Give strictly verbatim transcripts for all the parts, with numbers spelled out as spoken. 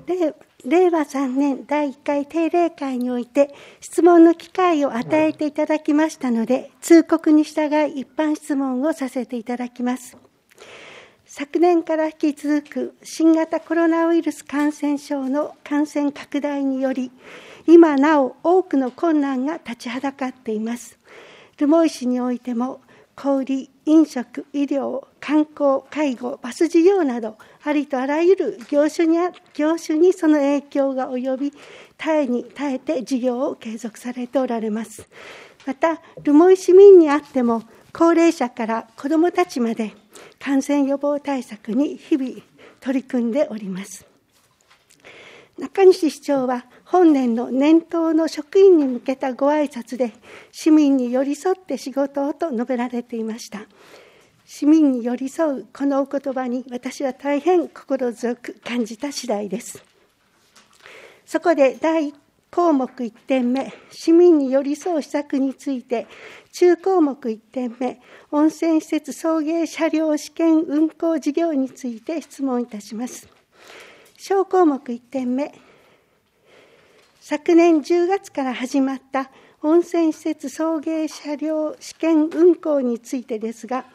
れいわさんねんだいいっかい定例会において質問の機会を与えていただきましたので、通告に従い一般質問をさせていただきます。昨年から引き続く新型コロナウイルス感染症の感染拡大により、今なお多くの困難が立ちはだかっています。留萌市においても、小売、飲食、医療、観光、介護、バス事業など、ありとあらゆる業種に、業種にその影響が及び、絶えに絶えて事業を継続されておられます。また、留萌市民にあっても、高齢者から子どもたちまで、感染予防対策に日々取り組んでおります。中西市長は本年の年頭の職員に向けたご挨拶で、市民に寄り添って仕事をと述べられていました。市民に寄り添うこのお言葉に私は大変心強く感じた次第です。そこで第項目いってんめ、市民に寄り添う施策について、中項目いってんめ、温泉施設送迎車両試験運行事業について質問いたします。小項目いってんめ、昨年じゅうがつから始まった温泉施設送迎車両試験運行についてですが、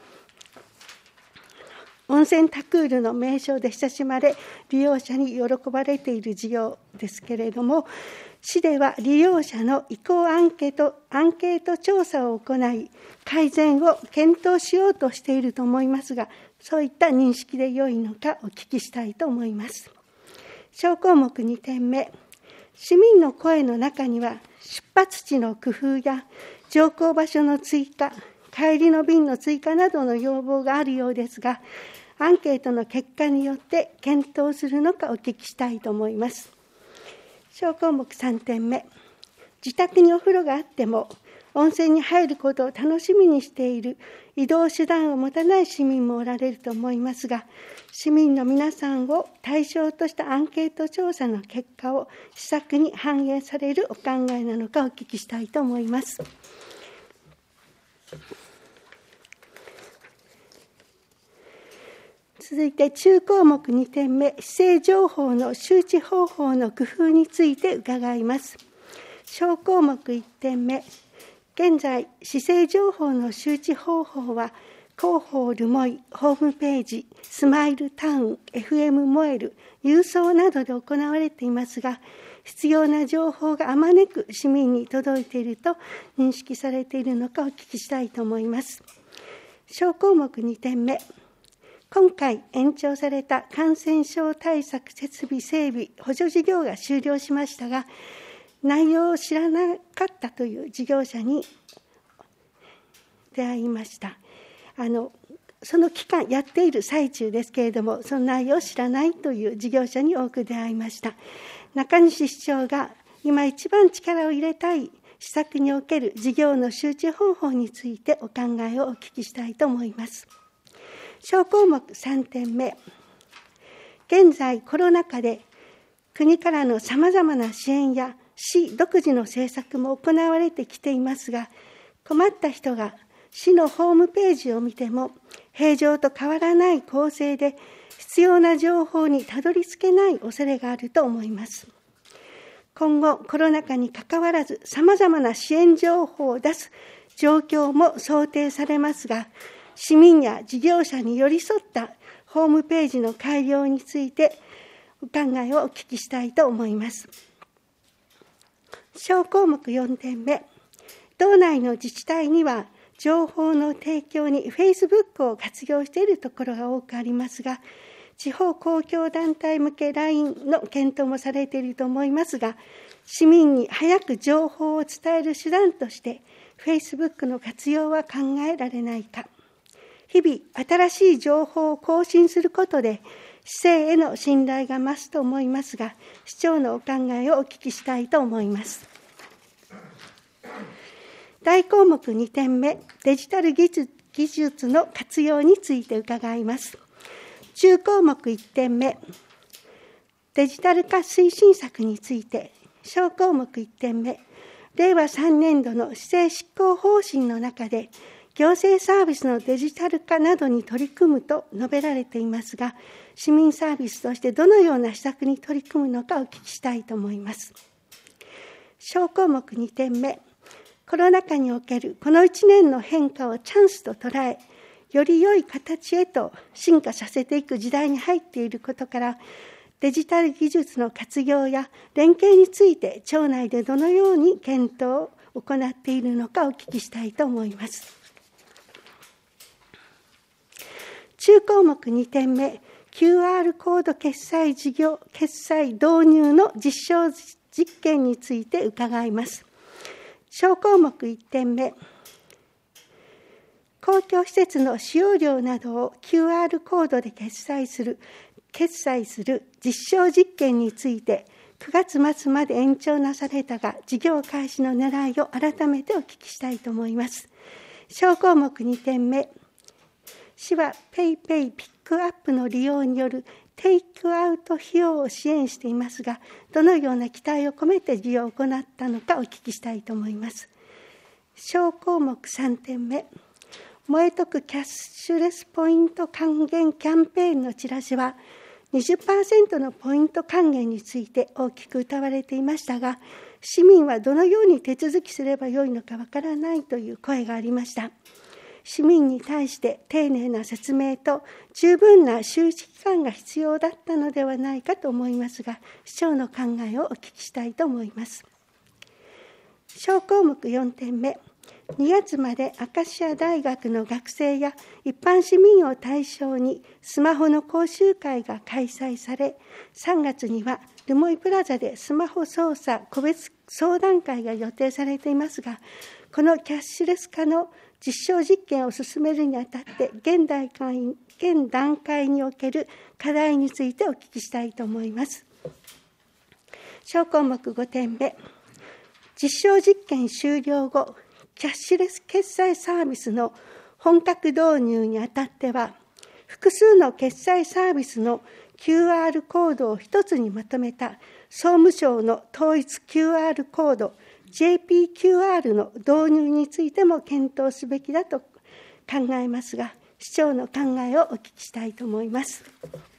温泉タクールの名称で親しまれ、利用者に喜ばれている事業ですけれども、市では利用者の意向アンケート、アンケート調査を行い、改善を検討しようとしていると思いますが、そういった認識で良いのかお聞きしたいと思います。小項目にてんめ、市民の声の中には、出発地の工夫や乗降場所の追加、帰りの便の追加などの要望があるようですが、アンケートの結果によって検討するのかお聞きしたいと思います。小項目さんてんめ、自宅にお風呂があっても温泉に入ることを楽しみにしている移動手段を持たない市民もおられると思いますが、市民の皆さんを対象としたアンケート調査の結果を施策に反映されるお考えなのかお聞きしたいと思います。続いて中項目にてんめ、市政情報の周知方法の工夫について伺います。小項目いってんめ、現在、市政情報の周知方法は、広報留萌、ホームページ、スマイルタウン、エフエム 燃える、郵送などで行われていますが、必要な情報があまねく市民に届いていると認識されているのかお聞きしたいと思います。小項目にてんめ、今回延長された感染症対策設備整備補助事業が終了しましたが、内容を知らなかったという事業者に出会いました。あのその期間やっている最中ですけれども、その内容を知らないという事業者に多く出会いました。中西市長が今一番力を入れたい施策における事業の周知方法についてお考えをお聞きしたいと思います。小項目さんてんめ、現在コロナ禍で国からのさまざまな支援や市独自の政策も行われてきていますが、困った人が市のホームページを見ても平常と変わらない構成で必要な情報にたどり着けない恐れがあると思います。今後コロナ禍にかかわらずさまざまな支援情報を出す状況も想定されますが、市民や事業者に寄り添ったホームページの改良についてお考えをお聞きしたいと思います。小項目よんてんめ、道内の自治体には情報の提供にフェイスブックを活用しているところが多くありますが、地方公共団体向け ライン の検討もされていると思いますが、市民に早く情報を伝える手段としてフェイスブックの活用は考えられないか。日々新しい情報を更新することで市政への信頼が増すと思いますが、市長のお考えをお聞きしたいと思います。大項目にてんめ、デジタル技術、技術の活用について伺います。中項目いってんめ、デジタル化推進策について、小項目いってんめ、れいわさんねんどの施政執行方針の中で、 行政サービスのデジタル化などに取り組むと述べられていますが、市民サービスとしてどのような施策に取り組むのかお聞きしたいと思います。小項目にてんめ、コロナ禍におけるこのいちねんの変化をチャンスと捉え、より良い形へと進化させていく時代に入っていることから、デジタル技術の活用や連携について庁内でどのように検討を行っているのかお聞きしたいと思います。中項目にてんめ、キューアール コード決済事業、決済導入の実証実験について伺います。小項目いってんめ、公共施設の使用料などを キューアール コードで決済する、決済する実証実験について、くがつまつまで延長なされたが、事業開始の狙いを改めてお聞きしたいと思います。小項目にてんめ、市は ペイペイ ピックアップの利用によるテイクアウト費用を支援していますが、どのような期待を込めて事業を行ったのかお聞きしたいと思います。小項目さんてんめ、燃えとくキャッシュレスポイント還元キャンペーンのチラシは、にじゅっパーセント のポイント還元について大きく謳われていましたが、市民はどのように手続きすればよいのかわからないという声がありました。市民に対して丁寧な説明と十分な周知期間が必要だったのではないかと思いますが、市長の考えをお聞きしたいと思います。小項目よんてんめ、にがつまでアカシア大学の学生や一般市民を対象にスマホの講習会が開催され、さんがつには留萌プラザでスマホ操作個別相談会が予定されていますが、このキャッシュレス化の実証実験を進めるにあたって、現段階、現段階における課題についてお聞きしたいと思います。小項目ごてんめ、実証実験終了後、キャッシュレス決済サービスの本格導入にあたっては、複数の決済サービスの キューアール コードを一つにまとめた総務省の統一 キューアール コードジェーピーキューアール の導入についても検討すべきだと考えますが、市長の考えをお聞きしたいと思います。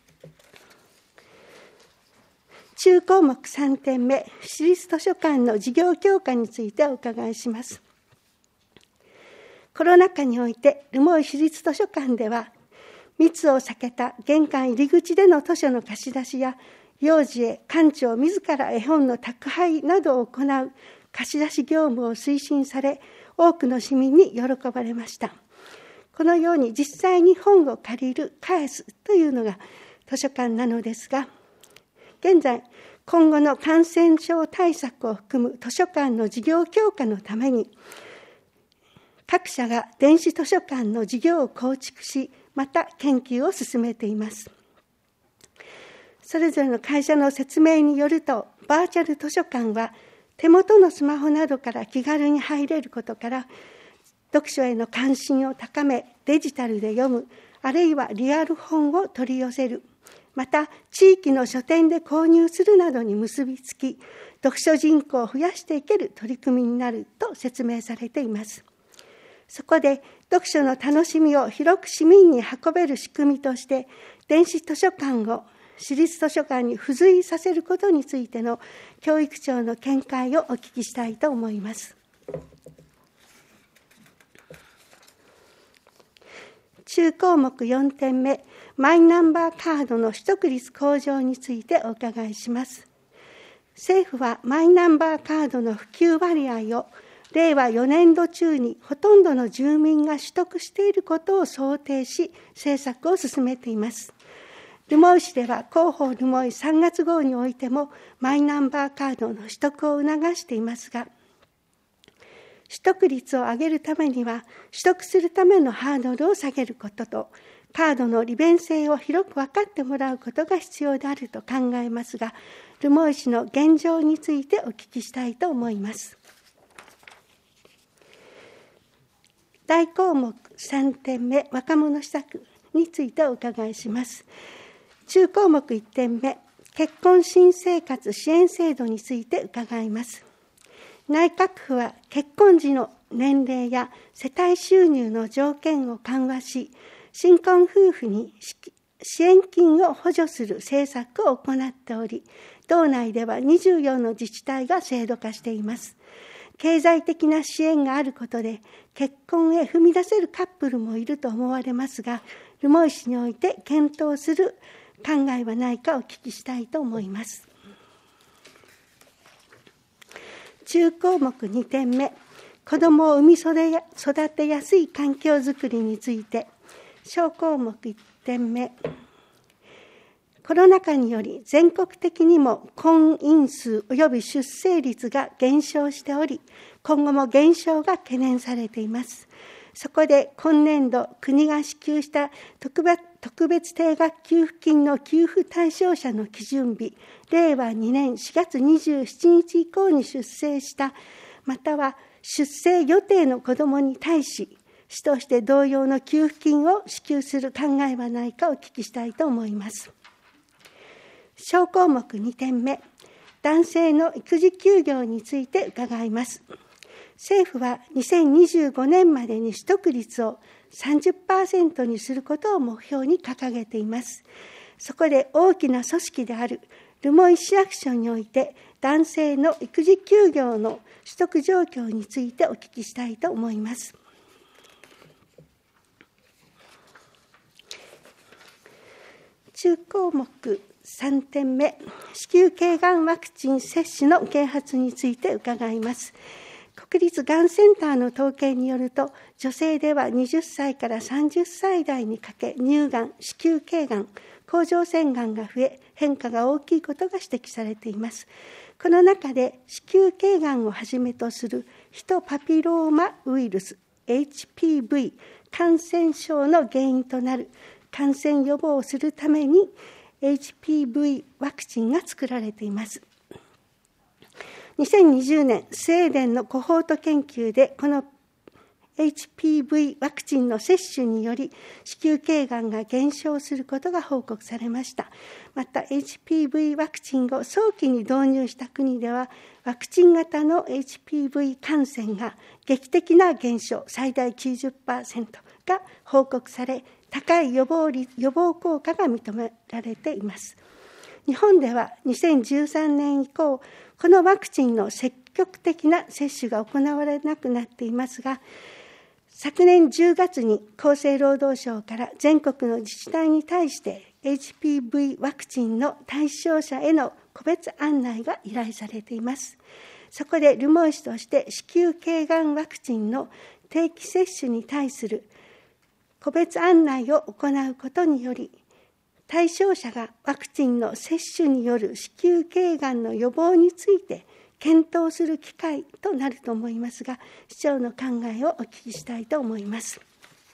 中項目さんてんめ、市立図書館の事業強化についてお伺いします。コロナ禍において、留萌市立図書館では、密を避けた玄関入り口での図書の貸し出しや、幼児へ館長自ら絵本の宅配などを行う貸し出し業務を推進され、多くの市民に喜ばれました。このように実際に本を借りる、返すというのが図書館なのですが、現在、今後の感染症対策を含む図書館の事業強化のために、各社が電子図書館の事業を構築し、また研究を進めています。それぞれの会社の説明によると、バーチャル図書館は手元のスマホなどから気軽に入れることから、読書への関心を高め、デジタルで読む、あるいはリアル本を取り寄せる、また地域の書店で購入するなどに結びつき、読書人口を増やしていける取り組みになると説明されています。そこで読書の楽しみを広く市民に運べる仕組みとして、電子図書館を市立図書館に付随させることについての教育庁の見解をお聞きしたいと思います。中項目よんてんめ、マイナンバーカードの取得率向上についてお伺いします。政府はマイナンバーカードの普及割合をれいわよねんど中にほとんどの住民が取得していることを想定し、政策を進めています。留萌市では広報留萌さんがつ号においてもマイナンバーカードの取得を促していますが、取得率を上げるためには、取得するためのハードルを下げることと、カードの利便性を広く分かってもらうことが必要であると考えますが、留萌市の現状についてお聞きしたいと思います。大項目さんてんめ、若者施策についてお伺いします。中項目いってんめ、結婚新生活支援制度について伺います。 内閣府は結婚時の年齢や世帯収入の条件を緩和し、新婚夫婦に支援金を補助する政策を行っており、道内ではにじゅうよんの自治体が制度化しています。経済的な支援があることで、結婚へ踏み出せるカップルもいると思われますが、留萌市において検討する考えはないかお聞きしたいと思います。中項目にてんめ、子どもを産み育てやすい環境づくりについて、小項目いってんめ、コロナ禍により全国的にも婚姻数及び出生率が減少しており、今後も減少が懸念されています。そこで今年度、国が支給した特別、特別定額給付金の給付対象者の基準日、れいわにねんしがつにじゅうしちにち以降に出生した、または出生予定の子どもに対し、市として同様の給付金を支給する考えはないかお聞きしたいと思います。小項目にてんめ、男性の育児休業について伺います。政府はにせんにじゅうごねんまでに取得率を さんじゅっパーセント にすることを目標に掲げています。そこで大きな組織である留萌市役所において、男性の育児休業の取得状況についてお聞きしたいと思います。中項目さんてんめ、子宮頸がんワクチン接種の啓発について伺います。国立がんセンターの統計によると、女性でははたちからさんじゅっさいだいにかけ、乳がん、子宮頸がん、甲状腺がんが増え、変化が大きいことが指摘されています。この中で、子宮頸がんをはじめとするヒトパピローマウイルス、エイチピーブイ、感染症の原因となる感染予防をするために、エイチピーブイ ワクチンが作られています。にせんにじゅうねん、スウェーデンのコホート研究で、この エイチピーブイ ワクチンの接種により、子宮頸がんが減少することが報告されました。また、エイチピーブイ ワクチンを早期に導入した国では、ワクチン型の エイチピーブイ 感染が劇的な減少、最大 きゅうじゅっパーセント が報告され、高い予防率、予防効果が認められています。日本ではにせんじゅうさんねん以降、このワクチンの積極的な接種が行われなくなっていますが、昨年じゅうがつに厚生労働省から全国の自治体に対して エイチピーブイ ワクチンの対象者への個別案内が依頼されています。そこで留萌市として子宮頸がんワクチンの定期接種に対する個別案内を行うことにより、対象者がワクチンの接種による子宮頸がんの予防について検討する機会となると思いますが、市長の考えをお聞きしたいと思います。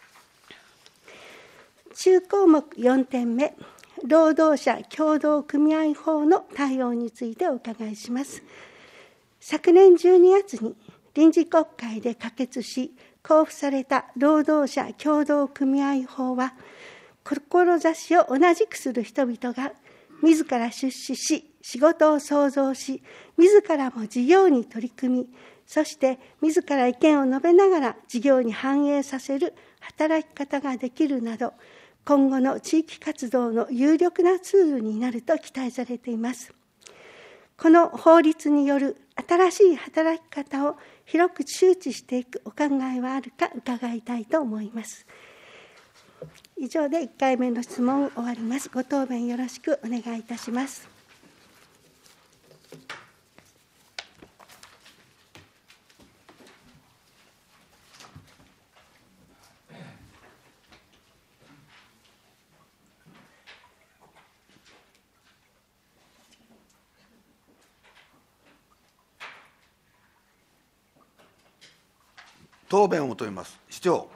中項目よんてんめ、労働者協同組合法の対応についてお伺いします。昨年じゅうにがつに臨時国会で可決し、交付された労働者協同組合法は、志を同じくする人々が自ら出資し、仕事を創造し、自らも事業に取り組み、そして自ら意見を述べながら事業に反映させる働き方ができるなど、今後の地域活動の有力なツールになると期待されています。この法律による新しい働き方を広く周知していくお考えはあるか伺いたいと思います。以上でいっかいめの質問を終わります。ご答弁よろしくお願いいたします。 答弁を求めます。市長。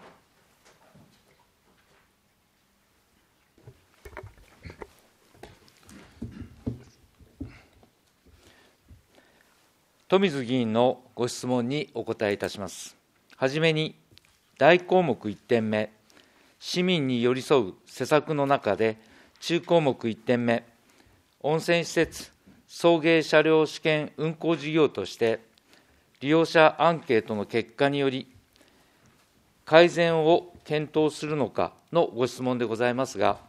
富水議員のご質問にお答えいたします。はじめに、大項目いってんめ、市民に寄り添う施策の中で、中項目いってんめ、温泉施設送迎車両試験運行事業として、 利用者アンケートの結果により、改善を検討するのかのご質問でございますが、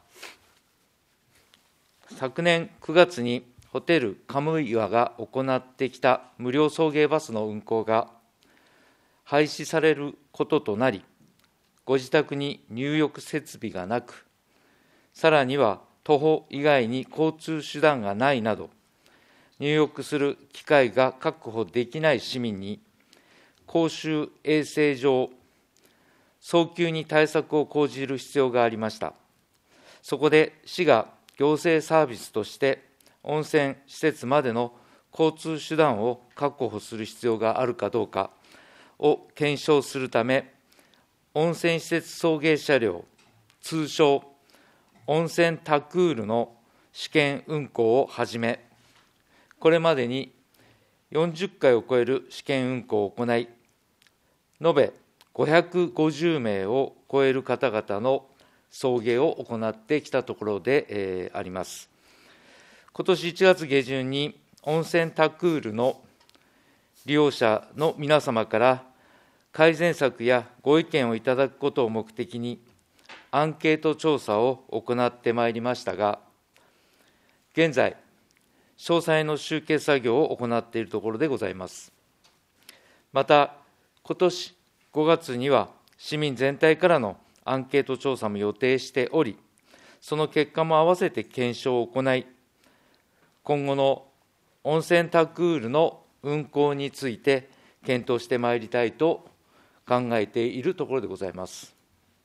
昨年くがつにホテルカムイワが行ってきた無料送迎バスの運行が廃止されることとなり、ご自宅に入浴設備がなく、さらには徒歩以外に交通手段がないなど、入浴する機会が確保できない市民に、公衆衛生上、早急に対策を講じる必要がありました。そこで市が行政サービスとして、温泉施設までの交通手段を確保する必要があるかどうかを検証するため、温泉施設送迎車両、通称温泉タクールの試験運行をはじめ、これまでによんじゅっかいを超える試験運行を行い、延べごひゃくごじゅうめいを超える方々の送迎を行ってきたところで、えー、あります。今年いちがつ下旬に温泉タクールの利用者の皆様から改善策やご意見をいただくことを目的にアンケート調査を行ってまいりましたが、現在、詳細の集計作業を行っているところでございます。また、今年ごがつには市民全体からのアンケート調査も予定しており、その結果も合わせて検証を行い、今後の温泉タクールの運行について検討してまいりたいと考えているところでございます。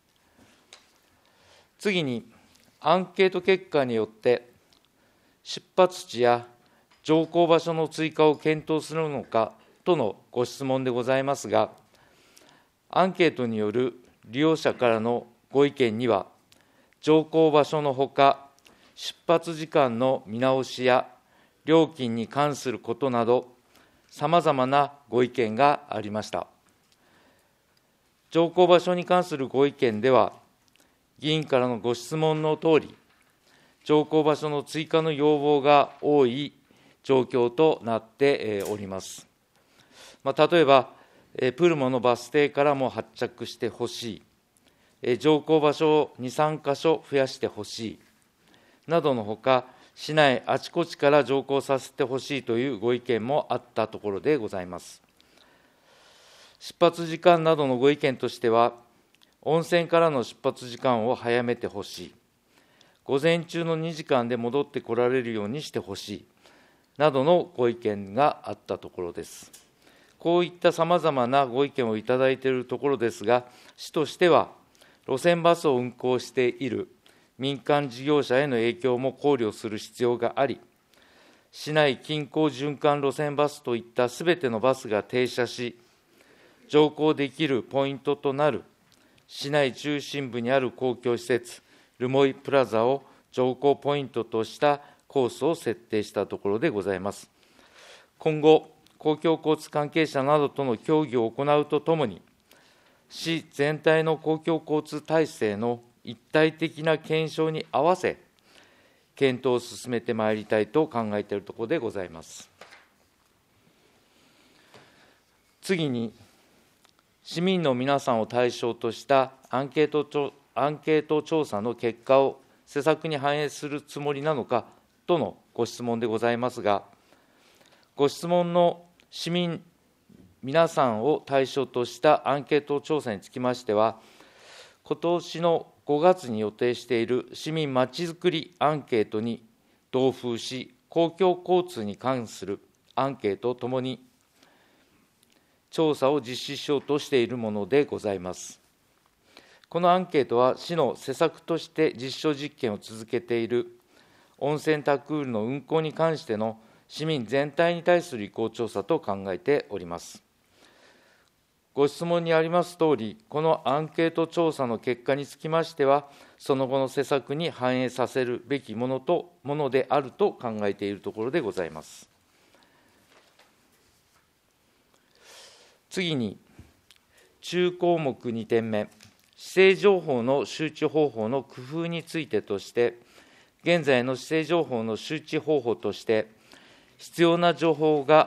次に、アンケート結果によって出発地や乗降場所の追加を検討するのかとのご質問でございますが、アンケートによる利用者からのご意見には、乗降場所のほか、出発時間の見直しや料金に関することなど、さまざまなご意見がありました。乗降場所に関するご意見では、議員からのご質問のとおり、乗降場所の追加の要望が多い状況となっております。まあ、例えば、プルモのバス停からも発着してほしい、乗降場所をに、さんかしょ増やしてほしい、などのほか、市内あちこちから乗降させてほしいというご意見もあったところでございます。出発時間などのご意見としては、温泉からの出発時間を早めてほしい、午前中のにじかんで戻ってこられるようにしてほしい、などのご意見があったところです。こういったさまざまなご意見をいただいているところですが、市としては、路線バスを運行している民間事業者への影響も考慮する必要があり、市内近郊循環路線バスといったすべてのバスが停車し、乗降できるポイントとなる市内中心部にある公共施設、留萌プラザを乗降ポイントとしたコースを設定したところでございます。今後、公共交通関係者などとの協議を行うとともに、市全体の公共交通体制の一体的な検証に合わせ、検討を進めてまいりたいと考えているところでございます。次に、市民の皆さんを対象としたアンケート、アンケート調査の結果を施策に反映するつもりなのかとのご質問でございますが、ご質問の市民皆さんを対象としたアンケート調査につきましては、今年のごがつに予定している市民まちづくりアンケートに同封し、公共交通に関するアンケートともに調査を実施しようとしているものでございます。このアンケートは、市の施策として実証実験を続けている温泉タクールの運行に関しての市民全体に対する意向調査と考えております。ご質問にありますとおり、このアンケート調査の結果につきましては、その後の施策に反映させるべきものとものであると考えているところでございます。次に、中項目にてんめ、市政情報の周知方法の工夫についてとして、現在の市政情報の周知方法として、必要な情報が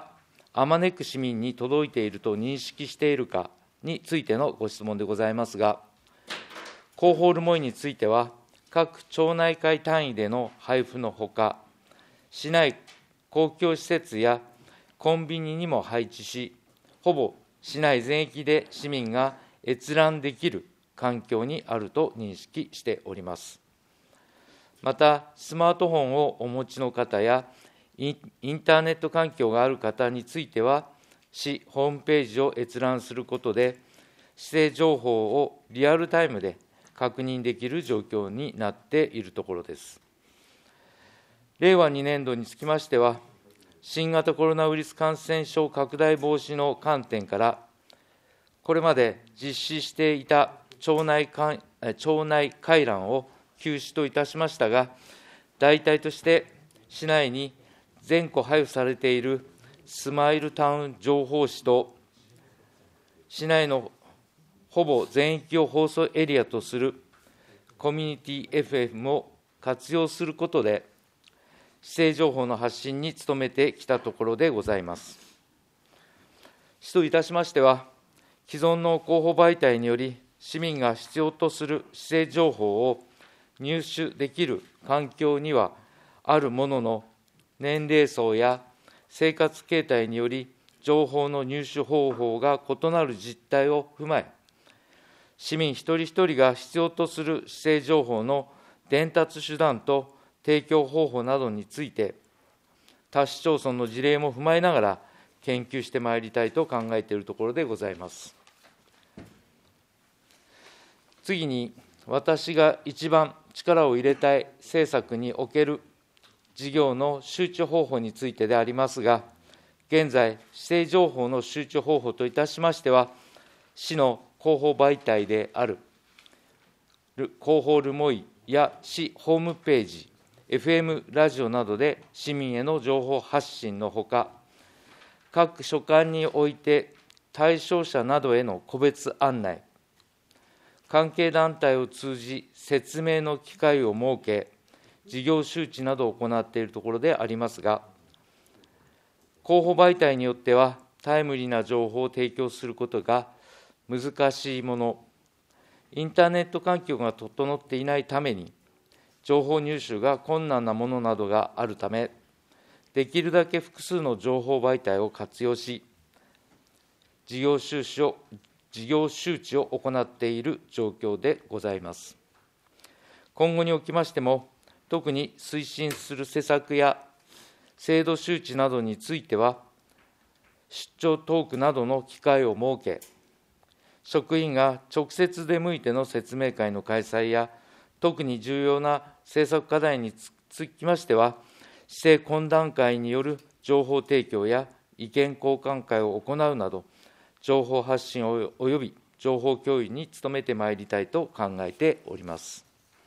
あまねく市民に届いていると認識しているかについてのご質問でございますが、広報留萌については、各町内会単位での配布のほか、市内公共施設やコンビニにも配置し、ほぼ市内全域で市民が閲覧できる環境にあると認識しております。また、スマートフォンをお持ちの方や、インターネット環境がある方については、市ホームページを閲覧することで、市政情報をリアルタイムで確認できる状況になっているところです。れいわにねんどにつきましては、新型コロナウイルス感染症拡大防止の観点から、これまで実施していた町内会町内回覧を休止といたしましたが、代替として市内に全戸配布されているスマイルタウン情報誌と、市内のほぼ全域を放送エリアとするコミュニティ エフエム を活用することで、市政情報の発信に努めてきたところでございます。市といたしましては、既存の広報媒体により、市民が必要とする市政情報を入手できる環境にはあるものの、年齢層や生活形態により、情報の入手方法が異なる実態を踏まえ、市民一人一人が必要とする市政情報の伝達手段と提供方法などについて、他市町村の事例も踏まえながら研究してまいりたいと考えているところでございます。次に、私が一番力を入れたい政策における事業の周知方法についてでありますが、現在、市政情報の周知方法といたしましては、市の広報媒体である広報留萌や市ホームページ、エフエム ラジオなどで市民への情報発信のほか、各所管において対象者などへの個別案内、関係団体を通じ説明の機会を設け、事業周知などを行っているところでありますが、広報媒体によってはタイムリーな情報を提供することが難しいもの、インターネット環境が整っていないために、情報入手が困難なものなどがあるため、できるだけ複数の情報媒体を活用し、事業収支を、事業周知を行っている状況でございます。今後におきましても、特に推進する施策や制度周知などについては、出張トークなどの機会を設け、職員が直接出向いての説明会の開催や、特に重要な政策課題につきましては、市政懇談会による情報提供や意見交換会を行うなど、情報発信および情報共有に努めてまいりたいと考えております。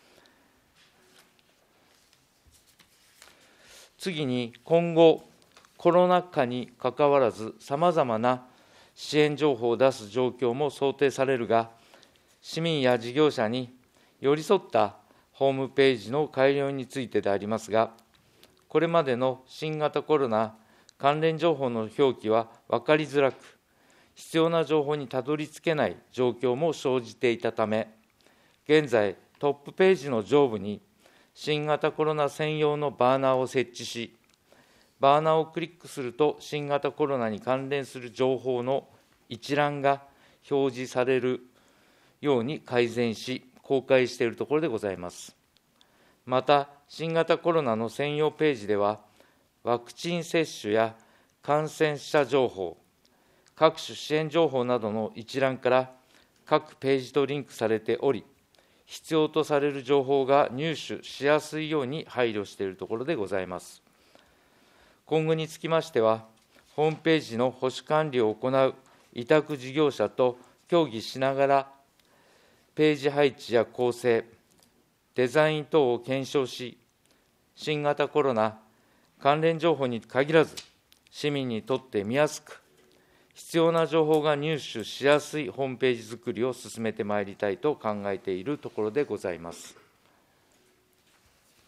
次に、今後、コロナ禍にかかわらず、さまざまな支援情報を出す状況も想定されるが、市民や事業者に寄り添ったホームページの改良についてでありますが、これまでの新型コロナ関連情報の表記は分かりづらく、必要な情報にたどり着けない状況も生じていたため、現在、トップページの上部に新型コロナ専用のバーナーを設置し、バーナーをクリックすると、新型コロナに関連する情報の一覧が表示されるように改善し、公開しているところでございます。また、新型コロナの専用ページでは、ワクチン接種や感染者情報、各種支援情報などの一覧から各ページとリンクされており、必要とされる情報が入手しやすいように配慮しているところでございます。今後につきましては、ホームページの保守管理を行う委託事業者と協議しながら、ページ配置や構成、デザイン等を検証し、新型コロナ関連情報に限らず、市民にとって見やすく、必要な情報が入手しやすいホームページ作りを進めてまいりたいと考えているところでございます。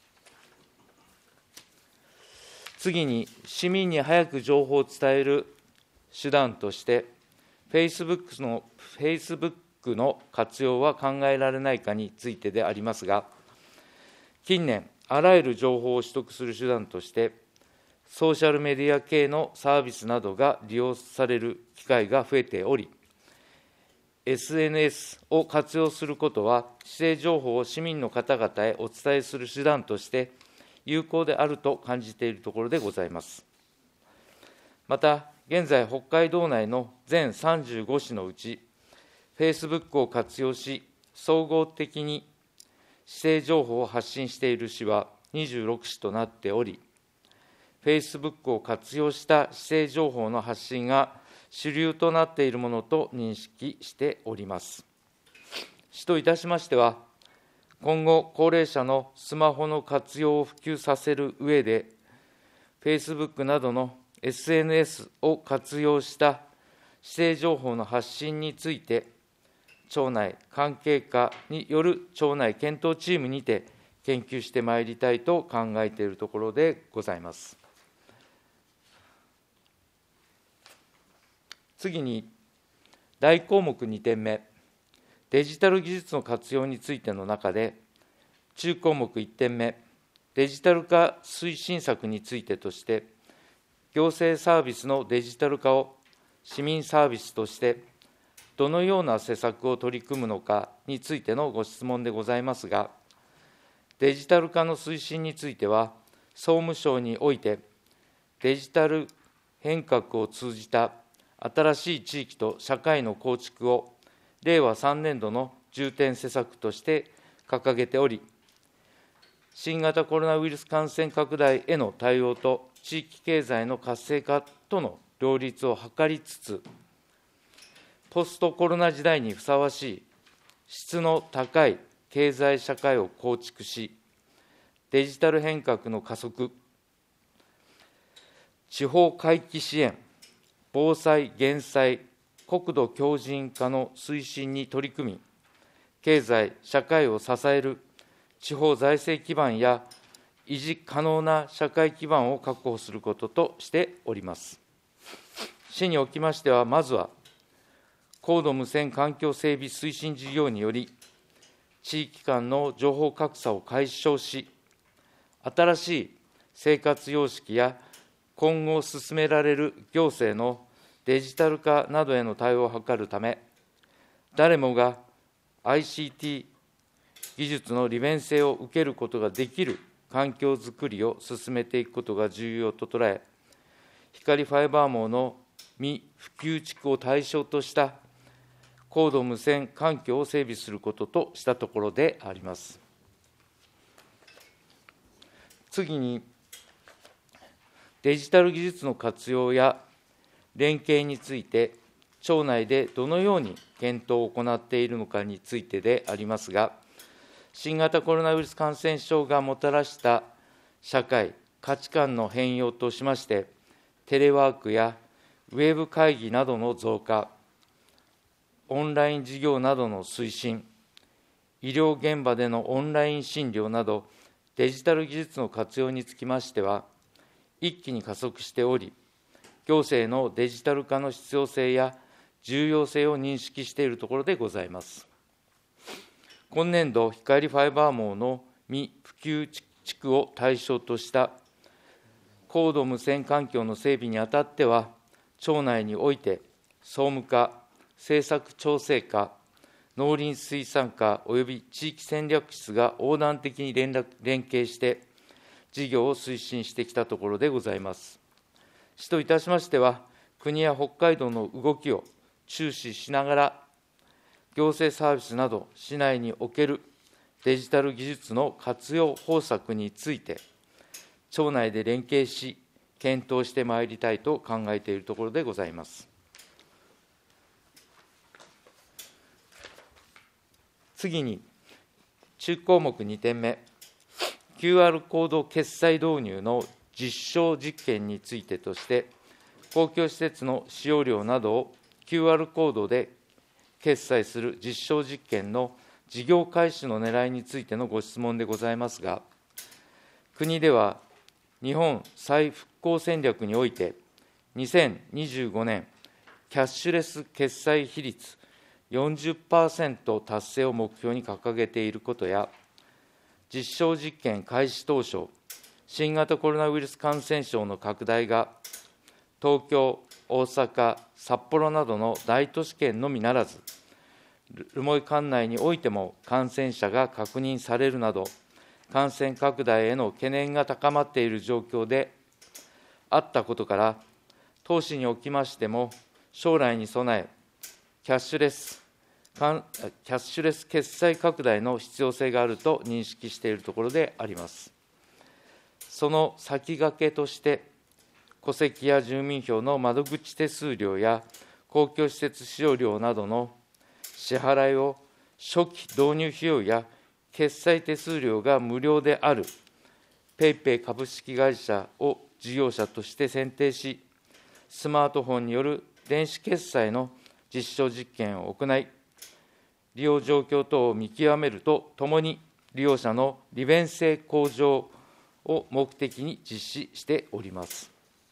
次に、市民に早く情報を伝える手段として、Facebook の、Facebook の活用は考えられないかについてでありますが、近年、あらゆる情報を取得する手段として、ソーシャルメディア系のサービスなどが利用される機会が増えており、エスエヌエス を活用することは、施政情報を市民の方々へお伝えする手段として有効であると感じているところでございます。また、現在、北海道内の全さんじゅうご市のうち、Facebook を活用し、総合的に施政情報を発信している市はにじゅうろく市となっており、Facebook を活用した施政情報の発信が主流となっているものと認識しております。市といたしましては、今後、高齢者のスマホの活用を普及させる上で、Facebook などの エスエヌエス を活用した施政情報の発信について、庁内関係課による庁内検討チームにて研究してまいりたいと考えているところでございます。次に、大項目にてんめ、デジタル技術の活用についての中で、中項目いってんめ、デジタル化推進策についてとして、行政サービスのデジタル化を市民サービスとして、どのような施策を取り組むのかについてのご質問でございますが、デジタル化の推進については、総務省において、デジタル変革を通じた新しい地域と社会の構築をれいわさんねんどの重点施策として掲げており、新型コロナウイルス感染拡大への対応と地域経済の活性化との両立を図りつつ、ポストコロナ時代にふさわしい質の高い経済社会を構築し、デジタル変革の加速、地方回帰支援、防災・減災、国土強靭化の推進に取り組み、経済・社会を支える地方財政基盤や維持可能な社会基盤を確保することとしております。市におきましては、まずは、高度無線環境整備推進事業により、地域間の情報格差を解消し、新しい生活様式や今後進められる行政のデジタル化などへの対応を図るため、誰もが アイシーティー 技術の利便性を受けることができる環境づくりを進めていくことが重要と捉え、光ファイバー網の未普及地区を対象とした高度無線環境を整備することとしたところであります。次に、デジタル技術の活用や連携について、庁内でどのように検討を行っているのかについてでありますが、新型コロナウイルス感染症がもたらした社会、価値観の変容としまして、テレワークやウェブ会議などの増加、オンライン事業などの推進、医療現場でのオンライン診療など、デジタル技術の活用につきましては、一気に加速しており、行政のデジタル化の必要性や重要性を認識しているところでございます。今年度、光ファイバー網の未普及地区を対象とした高度無線環境の整備にあたっては、庁内において総務課、政策調整課、農林水産課および地域戦略室が横断的に連絡連携して、事業を推進してきたところでございます。市といたしましては、国や北海道の動きを注視しながら、行政サービスなど、市内におけるデジタル技術の活用方策について、庁内で連携し、検討してまいりたいと考えているところでございます。次に、中項目にてんめ、キューアール コード決済導入の実証実験についてとして、公共施設の使用料などを キューアール コードで決済する実証実験の事業開始のねらいについてのご質問でございますが、国では日本再復興戦略において、にせんにじゅうごねんキャッシュレス決済比率 よんじゅっパーセント 達成を目標に掲げていることや、実証実験開始当初、新型コロナウイルス感染症の拡大が東京、大阪、札幌などの大都市圏のみならず、留萌管内においても感染者が確認されるなど、感染拡大への懸念が高まっている状況であったことから、当市におきましても、将来に備え、キャッシュレス、キャッシュレス決済拡大の必要性があると認識しているところであります。その先駆けとして、戸籍や住民票の窓口手数料や公共施設使用料などの支払いを初期導入費用や決済手数料が無料であるペイペイ株式会社を事業者として選定し、スマートフォンによる電子決済の実証実験を行い、利用状況等を見極めるとともに、利用者の利便性向上を目的に実施しております。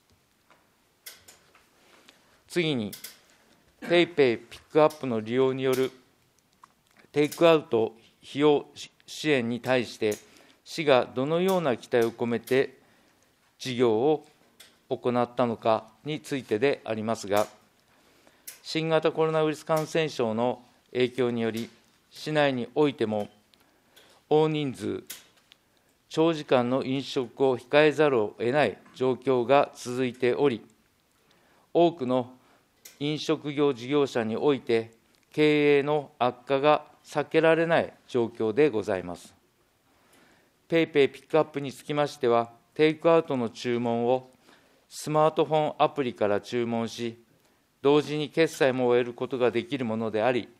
次に、ペイペイピックアップの利用によるテイクアウト費用支援に対して、市がどのような期待を込めて事業を行ったのかについてでありますが、新型コロナウイルス感染症の影響により、市内においても大人数、長時間の飲食を控えざるを得ない状況が続いており、多くの飲食業事業者において、経営の悪化が避けられない状況でございます。ペイペイピックアップにつきましては、テイクアウトの注文をスマートフォンアプリから注文し、同時に決済も終えることができるものであり、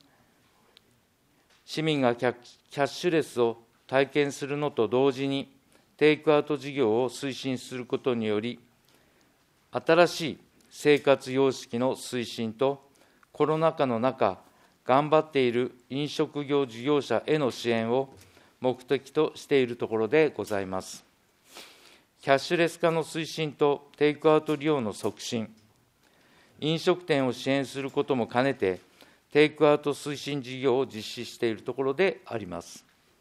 市民がキャッシュレスを体験するのと同時に、テイクアウト事業を推進することにより、新しい生活様式の推進と、コロナ禍の中、頑張っている飲食業事業者への支援を目的としているところでございます。キャッシュレス化の推進とテイクアウト利用の促進、飲食店を支援することも兼ねて、テイクアウト推進事業を実施しているところであります。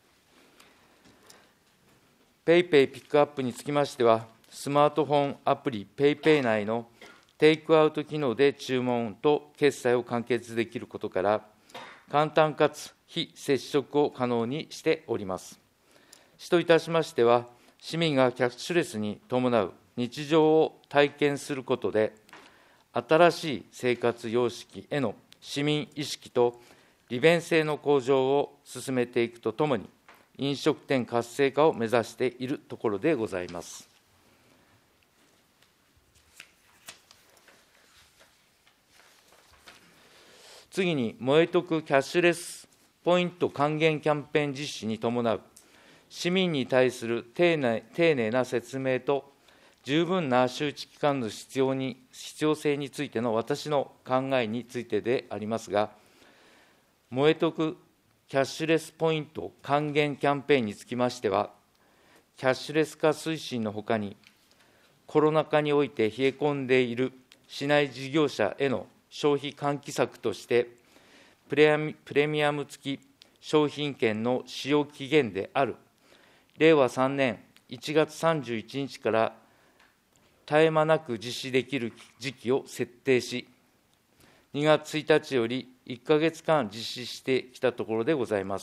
ペイペイピックアップにつきましては、スマートフォンアプリペイペイ内のテイクアウト機能で注文と決済を完結できることから、簡単かつ非接触を可能にしております。市といたしましては、市民がキャッシュレスに伴う日常を体験することで、新しい生活様式への市民意識と利便性の向上を進めていくとともに、飲食店活性化を目指しているところでございます。次に、燃え徳キャッシュレスポイント還元キャンペーン実施に伴う市民に対する丁寧、丁寧な説明と十分な周知期間の必要に、必要性についての私の考えについてでありますが、燃え徳キャッシュレスポイント還元キャンペーンにつきましては、キャッシュレス化推進のほかに、コロナ禍において冷え込んでいる市内事業者への消費喚起策として、プレミ、プレミアム付き商品券の使用期限であるれいわさんねんいちがつさんじゅういちにちから絶え間なく実施できる時期を設定し、にがつついたちよりいっかげつかん実施してきたところでございます。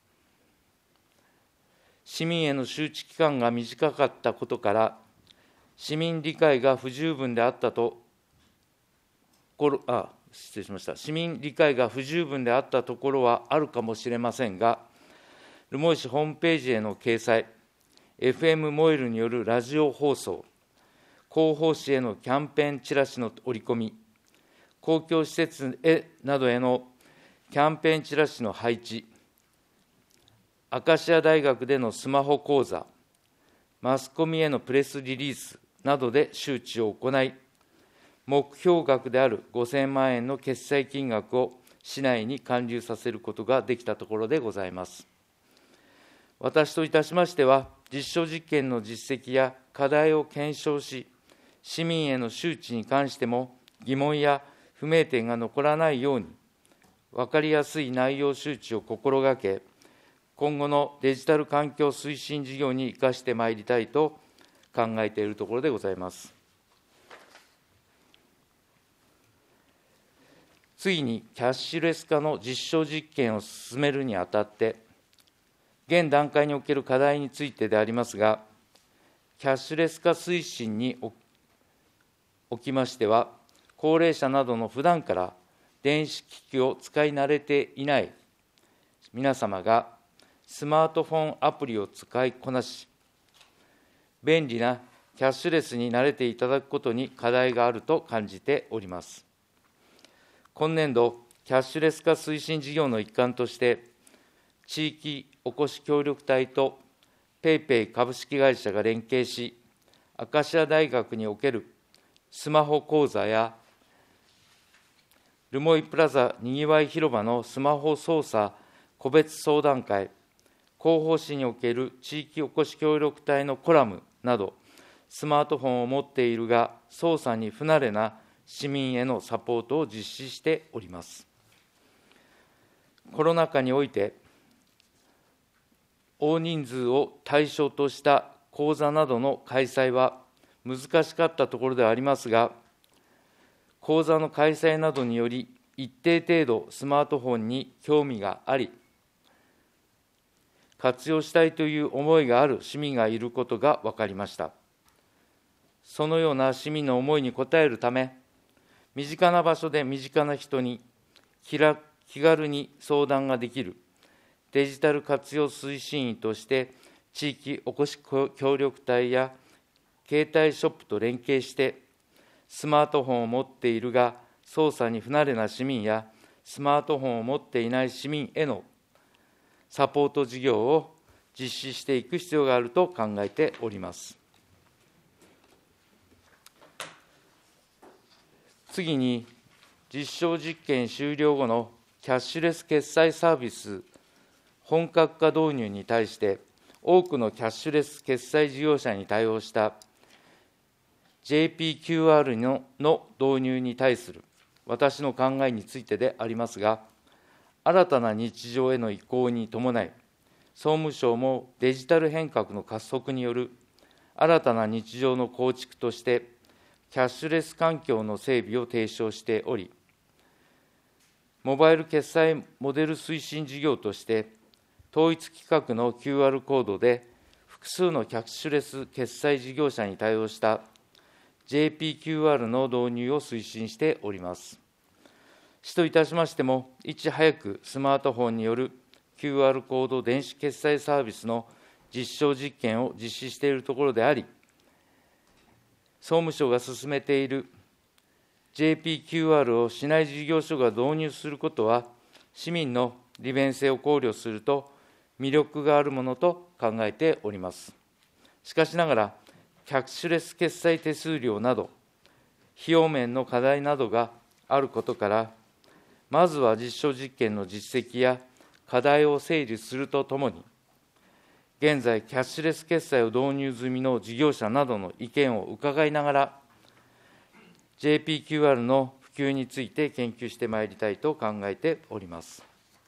市民への周知期間が短かったことから、市民理解が不十分であったところ、あ、失礼しました。市民理解が不十分であったところはあるかもしれませんが、留萌市ホームページへの掲載、エフエム 燃えるによるラジオ放送、広報誌へのキャンペーンチラシの折り込み、公共施設へなどへのキャンペーンチラシの配置、明石家大学でのスマホ講座、マスコミへのプレスリリースなどで周知を行い、目標額であるごせんまんえんの決済金額を市内に還流させることができたところでございます。私といたしましては、実証実験の実績や課題を検証し、市民への周知に関しても疑問や不明点が残らないように、分かりやすい内容周知を心がけ、今後のデジタル環境推進事業に生かしてまいりたいと考えているところでございます。次に、キャッシュレス化の実証実験を進めるにあたって、現段階における課題についてでありますが、キャッシュレス化推進におきましては、高齢者などの普段から電子機器を使い慣れていない皆様がスマートフォンアプリを使いこなし、便利なキャッシュレスに慣れていただくことに課題があると感じております。今年度、キャッシュレス化推進事業の一環として、地域おこし協力隊とペイペイ株式会社が連携し、明石家大学におけるスマホ講座や、留萌プラザにぎわい広場のスマホ操作個別相談会、広報誌における地域おこし協力隊のコラムなど、スマートフォンを持っているが操作に不慣れな市民へのサポートを実施しております。コロナ禍において、大人数を対象とした講座などの開催は難しかったところではありますが、講座の開催などにより、一定程度スマートフォンに興味があり、活用したいという思いがある市民がいることが分かりました。そのような市民の思いに応えるため、身近な場所で身近な人に気軽に相談ができるデジタル活用推進員として、地域おこし協力隊や携帯ショップと連携して、スマートフォンを持っているが操作に不慣れな市民や、スマートフォンを持っていない市民へのサポート事業を実施していく必要があると考えております。次に、実証実験終了後のキャッシュレス決済サービス本格化導入に対して、多くのキャッシュレス決済事業者に対応したジェーピーキューアール の, の導入に対する私の考えについてでありますが、新たな日常への移行に伴い、総務省もデジタル変革の加速による新たな日常の構築として、キャッシュレス環境の整備を提唱しており、モバイル決済モデル推進事業として、統一規格の キューアール コードで複数のキャッシュレス決済事業者に対応した ジェーピーキューアール の導入を推進しております。市といたしましても、いち早くスマートフォンによる キューアール コード電子決済サービスの実証実験を実施しているところであり、総務省が進めている ジェーピーキューアール を市内事業所が導入することは、市民の利便性を考慮すると魅力があるものと考えております。しかしながら、キャッシュレス決済手数料など、費用面の課題などがあることから、まずは実証実験の実績や課題を整理するとともに、現在、キャッシュレス決済を導入済みの事業者などの意見を伺いながら、ジェーピーキューアール の普及について研究してまいりたいと考えております。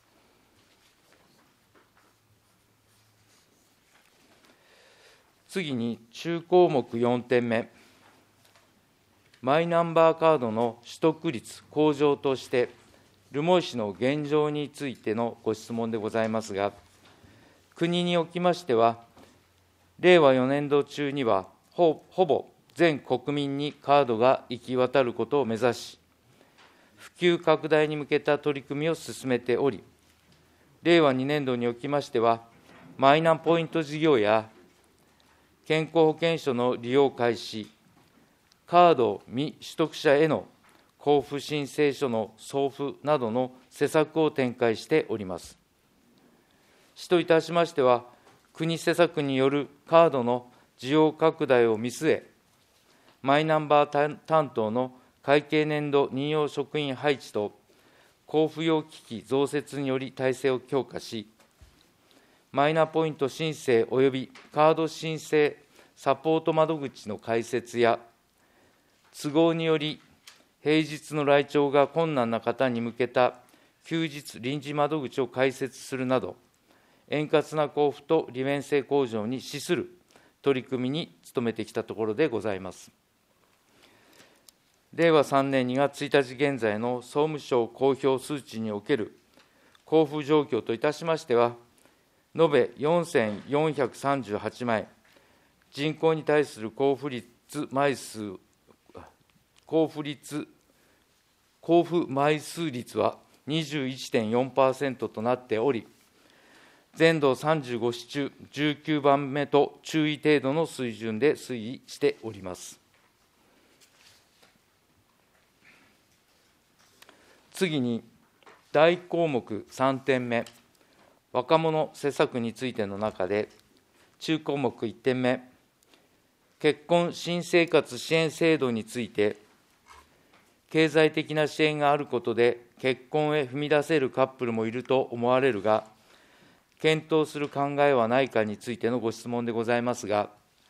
次に、中項目よんてんめ、マイナンバーカードの取得率向上として、留萌市の現状についてのご質問でございますが、国におきましては、れいわよねんど中にはほ、ほぼ全国民にカードが行き渡ることを目指し、普及拡大に向けた取り組みを進めており、れいわにねんどにおきましては、マイナポイント事業や健康保険証の利用開始、カード未取得者への交付申請書の送付などの施策を展開しております。市といたしましては、国施策によるカードの需要拡大を見据え、マイナンバー担当の会計年度任用職員配置と交付用機器増設により体制を強化し、マイナポイント申請及びカード申請サポート窓口の開設や、都合により平日の来庁が困難な方に向けた休日臨時窓口を開設するなど、円滑な交付と利便性向上に資する取り組みに努めてきたところでございます。れいわさんねんにがつついたち現在の総務省公表数値における交付状況といたしましては、延べよんせんよんひゃくさんじゅうはちまい、人口に対する交付率枚数、交付率、交付枚数率は にじゅういってんよんパーセント となっており、全道さんじゅうごし中じゅうきゅうばんめと中位程度の水準で推移しております。次に、大項目さんてんめ、若者施策についての中で、中項目いってんめ、結婚・新生活支援制度について、経済的な支援があることで、結婚へ踏み出せるカップルもいると思われるが、検討する考えはないかについてのご質問でございますが、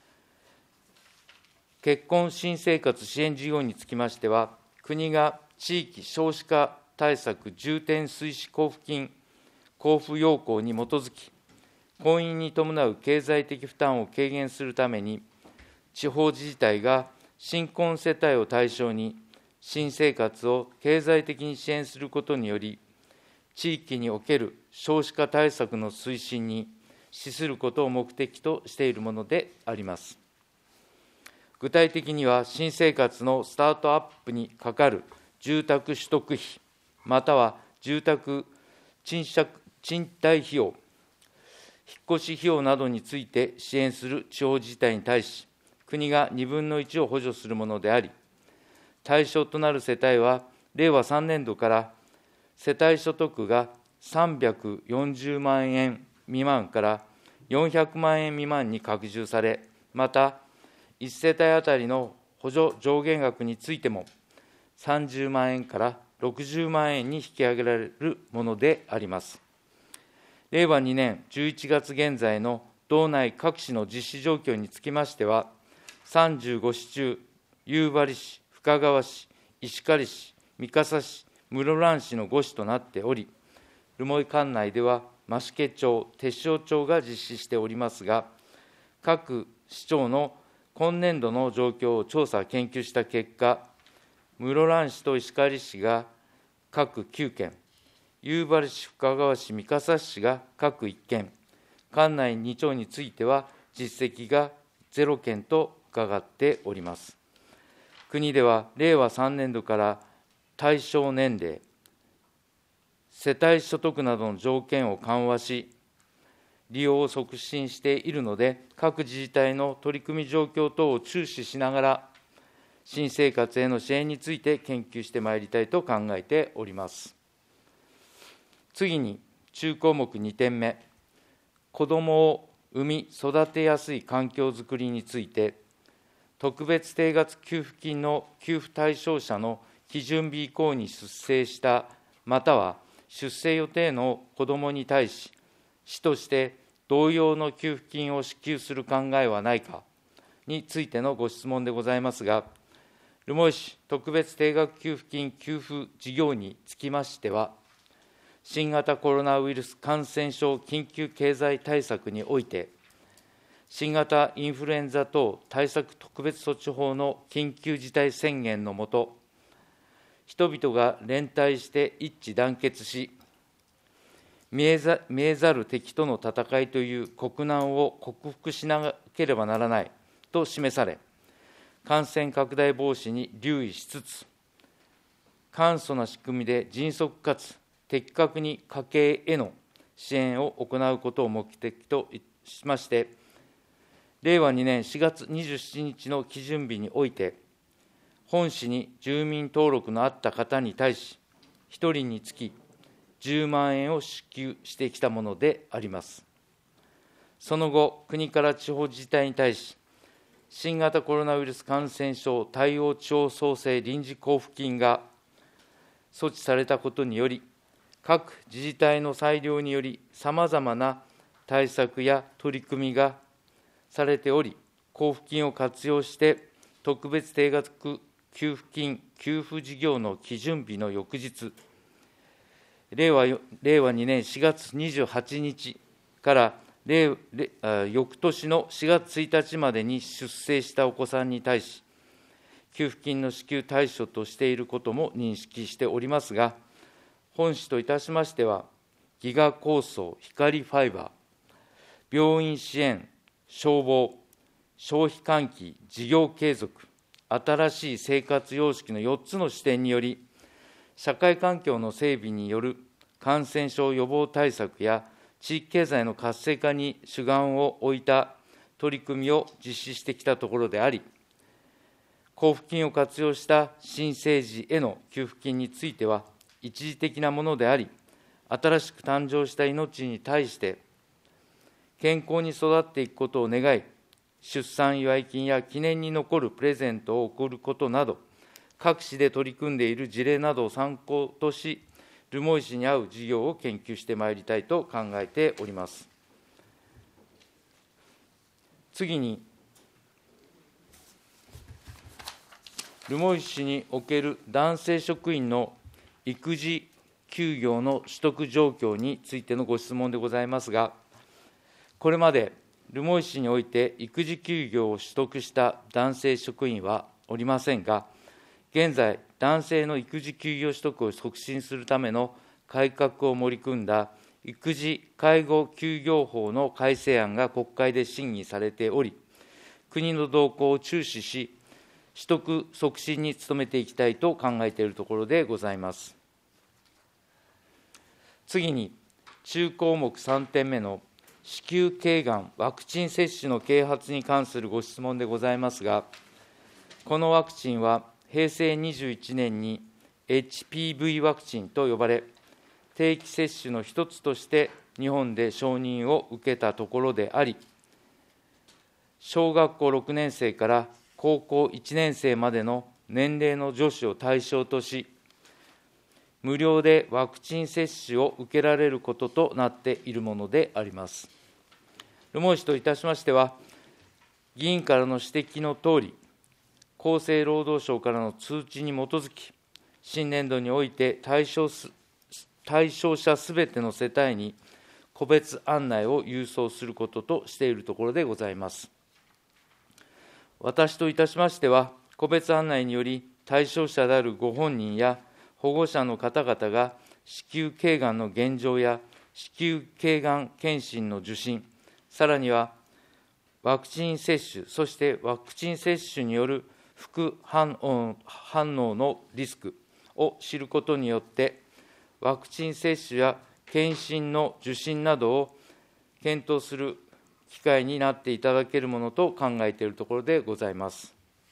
結婚・新生活支援事業につきましては、国が地域少子化対策重点推進交付金交付要項に基づき、婚姻に伴う経済的負担を軽減するために、地方自治体が新婚世帯を対象に、新生活を経済的に支援することにより、地域における少子化対策の推進に資することを目的としているものであります。具体的には、新生活のスタートアップにかかる住宅取得費、または住宅賃借賃貸費用、引っ越し費用などについて支援する地方自治体に対し、国がにぶんのいちを補助するものであり、対象となる世帯は、れいわさんねんどから世帯所得がさんびゃくよんじゅうまんえん未満からよんひゃくまんえん未満に拡充され、また、いち世帯当たりの補助上限額についても、さんじゅうまんえんからろくじゅうまんえんに引き上げられるものであります。れいわにねんじゅういちがつ現在の道内各市の実施状況につきましては、さんじゅうごし中、夕張市、深川市、石狩市、三笠市、室蘭市のご市となっており、留萌管内では増毛町、手塩町が実施しておりますが、各市町の今年度の状況を調査・研究した結果、室蘭市と石狩市が各きゅうけん、夕張市、深川市、三笠市が各いっけん、管内に町については実績がゼロけんと伺っております。国ではれいわさんねんどから対象年齢、世帯所得などの条件を緩和し、利用を促進しているので、各自治体の取り組み状況等を注視しながら、新生活への支援について研究してまいりたいと考えております。次に、中項目にてんめ、子どもを産み育てやすい環境づくりについて、特別定額給付金の給付対象者の基準日以降に出生した、または出生予定の子どもに対し、市として同様の給付金を支給する考えはないかについてのご質問でございますが、留萌市特別定額給付金給付事業につきましては、新型コロナウイルス感染症緊急経済対策において、新型インフルエンザ等対策特別措置法の緊急事態宣言の下、人々が連帯して一致団結し、見えざ見えざる敵との戦いという国難を克服しなければならないと示され、感染拡大防止に留意しつつ、簡素な仕組みで迅速かつ的確に家計への支援を行うことを目的としまして、れいわにねんしがつにじゅうしちにちの基準日において、本市に住民登録のあった方に対し、ひとりにつきじゅうまんえんを支給してきたものであります。その後、国から地方自治体に対し、新型コロナウイルス感染症対応地方創生臨時交付金が措置されたことにより、各自治体の裁量により、さまざまな対策や取り組みがされており、交付金を活用して、特別定額給付金給付事業の基準日の翌日、令和令和にねんしがつにじゅうはちにちから令翌年のしがつついたちまでに出生したお子さんに対し、給付金の支給対象としていることも認識しておりますが、本市といたしましては、ギガ構想、光ファイバー、病院支援、消防、消費喚起、事業継続、新しい生活様式のよっつの視点により、社会環境の整備による感染症予防対策や地域経済の活性化に主眼を置いた取り組みを実施してきたところであり、交付金を活用した新生児への給付金については、一時的なものであり、新しく誕生した命に対して、健康に育っていくことを願い、出産祝い金や記念に残るプレゼントを贈ることなど、各市で取り組んでいる事例などを参考とし、留萌市に合う事業を研究してまいりたいと考えております。次に、留萌市における男性職員の育児休業の取得状況についてのご質問でございますが、これまで留萌市において育児休業を取得した男性職員はおりませんが、現在、男性の育児休業取得を促進するための改革を盛り込んだ育児介護休業法の改正案が国会で審議されており、国の動向を注視し、取得促進に努めていきたいと考えているところでございます。次に、中項目さんてんめの子宮頸がんワクチン接種の啓発に関するご質問でございますが、このワクチンはへいせいにじゅういちねんに エイチピーブイ ワクチンと呼ばれ、定期接種の一つとして日本で承認を受けたところであり、小学校ろくねんせいから高校いちねんせいまでの年齢の女子を対象とし、無料でワクチン接種を受けられることとなっているものであります。留萌市といたしましては、議員からの指摘のとおり、厚生労働省からの通知に基づき、新年度において対象す対象者すべての世帯に個別案内を郵送することとしているところでございます。私といたしましては、個別案内により、対象者であるご本人や保護者の方々が子宮頸がんの現状や子宮頸がん検診の受診、さらにはワクチン接種、そしてワクチン接種による副反応反応のリスクを知ることによって、ワクチン接種や検診の受診などを検討する機会になっていただけるものと考えているところでございます。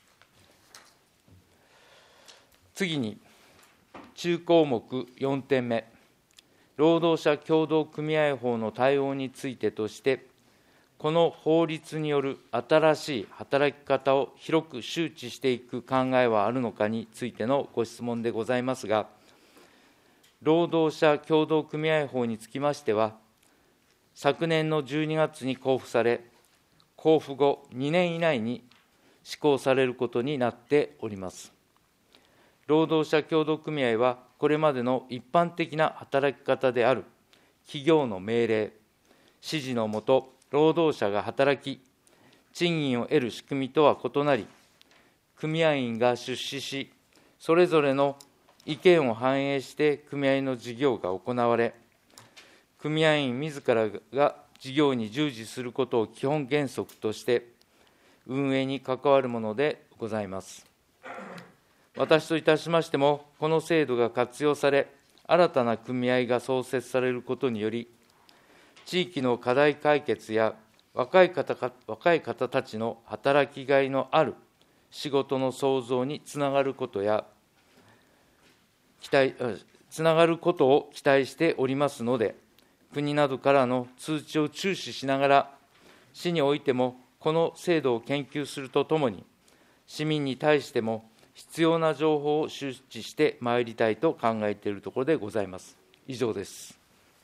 次に、中項目よんてんめ、労働者協同組合法の対応についてとして、この法律による新しい働き方を広く周知していく考えはあるのかについてのご質問でございますが、労働者協同組合法につきましては、昨年のじゅうにがつに公布され、公布後にねん以内に施行されることになっております。労働者協同組合は、これまでの一般的な働き方である企業の命令、指示のもと、労働者が働き、賃金を得る仕組みとは異なり、組合員が出資し、それぞれの意見を反映して組合の事業が行われ、組合員自らが事業に従事することを基本原則として、運営に関わるものでございます。私といたしましても、この制度が活用され、新たな組合が創設されることにより、地域の課題解決や若い方か若い方たちの働きがいのある仕事の創造につながることや、期待つながることを期待しておりますので、国などからの通知を注視しながら、市においてもこの制度を研究するとともに、市民に対しても必要な情報を周知してまいりたいと考えているところでございます。以上です。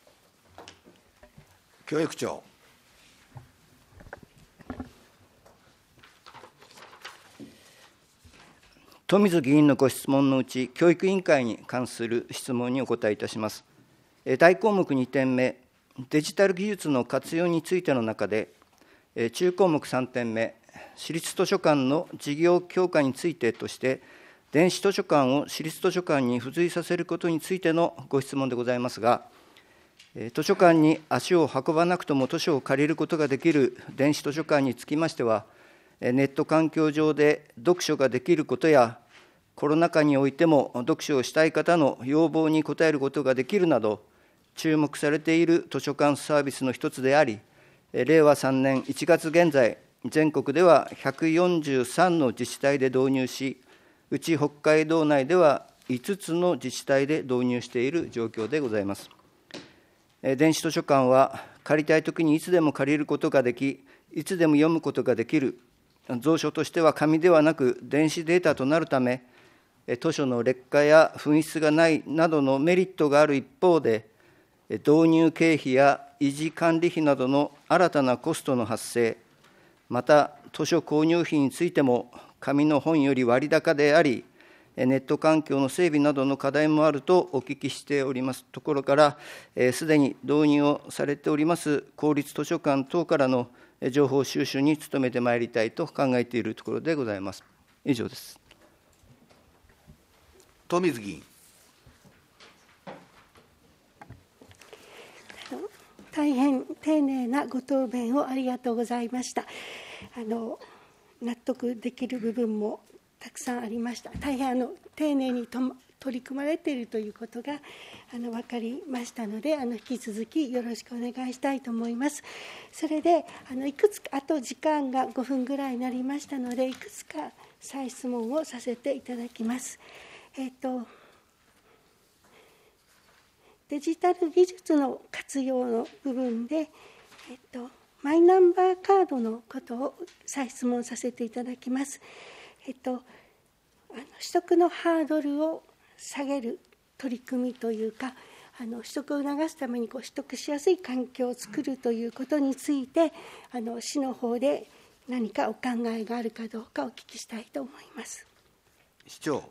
教育長。 富水議員のご質問のうち、教育委員会に関する質問にお答えいたします。大項目にてんめ、デジタル技術の活用についての中で、中項目さんてんめ、私立図書館の事業強化についてとして、電子図書館を私立図書館に付随させることについてのご質問でございますが、図書館に足を運ばなくとも図書を借りることができる電子図書館につきましては、ネット環境上で読書ができることや、コロナ禍においても読書をしたい方の要望に応えることができるなど、注目されている図書館サービスの一つであり、れいわさんねんいちがつ現在、全国ではひゃくよんじゅうさんの自治体で導入し、うち北海道内ではいつつの自治体で導入している状況でございます。電子図書館は借りたいときにいつでも借りることができ、いつでも読むことができる、蔵書としては紙ではなく電子データとなるため、図書の劣化や紛失がないなどのメリットがある一方で、導入経費や維持管理費などの新たなコストの発生、また図書購入費についても紙の本より割高であり、ネット環境の整備などの課題もあるとお聞きしておりますところから、すでに導入をされております公立図書館等からの情報収集に努めてまいりたいと考えているところでございます。以上です。 富水議員。 大変丁寧なご答弁をありがとうございました。あの納得できる部分もたくさんありました。大変あの丁寧にと取り組まれているということがあの分かりましたので、あの引き続きよろしくお願いしたいと思います。それであのいくつか、あと時間がごふんぐらいになりましたので、いくつか再質問をさせていただきます。えっとデジタル技術の活用の部分で、えっと、マイナンバーカードのことを再質問させていただきます。えっと、あの取得のハードルを下げる取り組みというか、あの取得を促すためにこう取得しやすい環境を作るということについて、あの市の方で何かお考えがあるかどうかお聞きしたいと思います。 市長。